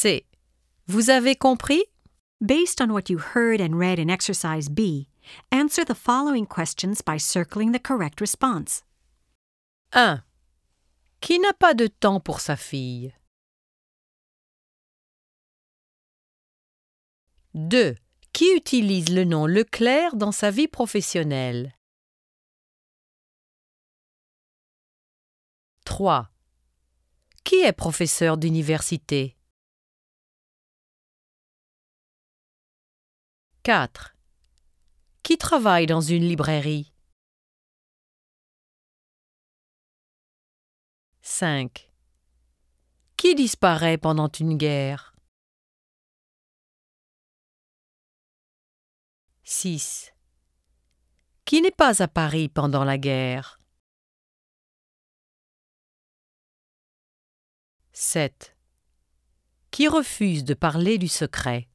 C. Vous avez compris? Based on what you heard and read in exercise B, answer the following questions by circling the correct response. 1. Qui n'a pas de temps pour sa fille? 2. Qui utilise le nom Leclerc dans sa vie professionnelle? 3. Qui est professeur d'université? 4. Qui travaille dans une librairie? 5. Qui disparaît pendant une guerre? 6. Qui n'est pas à Paris pendant la guerre? 7. Qui refuse de parler du secret?